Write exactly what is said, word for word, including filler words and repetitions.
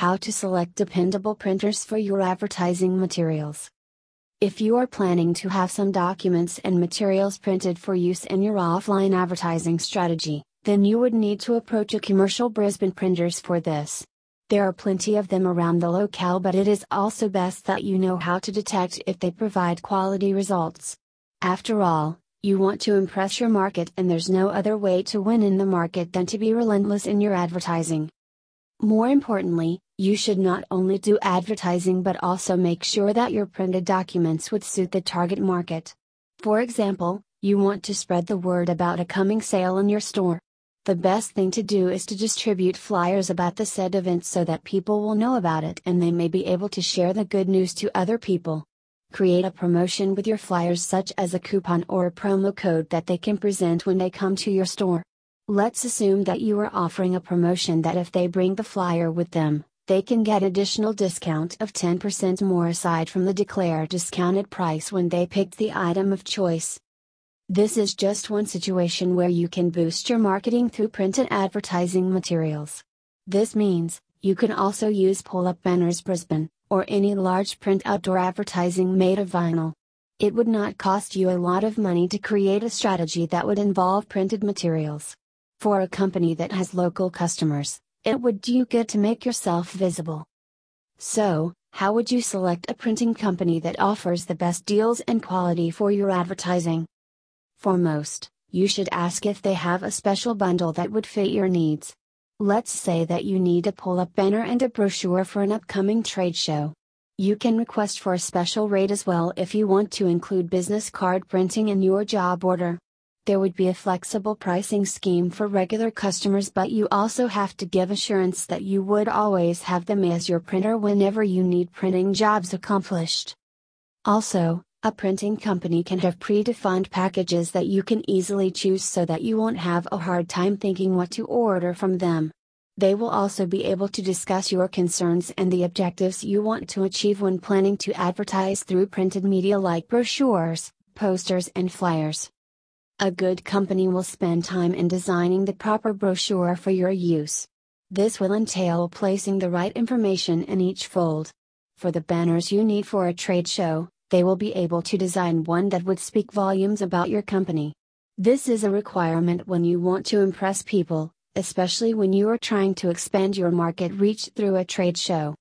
How to select dependable printers for your advertising materials. If you are planning to have some documents and materials printed for use in your offline advertising strategy, then you would need to approach a commercial Brisbane printers for this. There are plenty of them around the locale, but it is also best that you know how to detect if they provide quality results. After all, you want to impress your market, and there's no other way to win in the market than to be relentless in your advertising. More importantly, you should not only do advertising but also make sure that your printed documents would suit the target market. For example, you want to spread the word about a coming sale in your store. The best thing to do is to distribute flyers about the said event so that people will know about it and they may be able to share the good news to other people. Create a promotion with your flyers, such as a coupon or a promo code that they can present when they come to your store. Let's assume that you are offering a promotion that if they bring the flyer with them, they can get additional discount of ten percent more aside from the declared discounted price when they picked the item of choice. This is just one situation where you can boost your marketing through printed advertising materials. This means, you can also use Pull-Up Banners Brisbane, or any large print outdoor advertising made of vinyl. It would not cost you a lot of money to create a strategy that would involve printed materials. For a company that has local customers, it would do you good to make yourself visible. So, how would you select a printing company that offers the best deals and quality for your advertising? Foremost, you should ask if they have a special bundle that would fit your needs. Let's say that you need a pull-up banner and a brochure for an upcoming trade show. You can request for a special rate as well if you want to include business card printing in your job order. There would be a flexible pricing scheme for regular customers, but you also have to give assurance that you would always have them as your printer whenever you need printing jobs accomplished. Also, a printing company can have predefined packages that you can easily choose so that you won't have a hard time thinking what to order from them. They will also be able to discuss your concerns and the objectives you want to achieve when planning to advertise through printed media like brochures, posters, and flyers. A good company will spend time in designing the proper brochure for your use. This will entail placing the right information in each fold. For the banners you need for a trade show, they will be able to design one that would speak volumes about your company. This is a requirement when you want to impress people, especially when you are trying to expand your market reach through a trade show.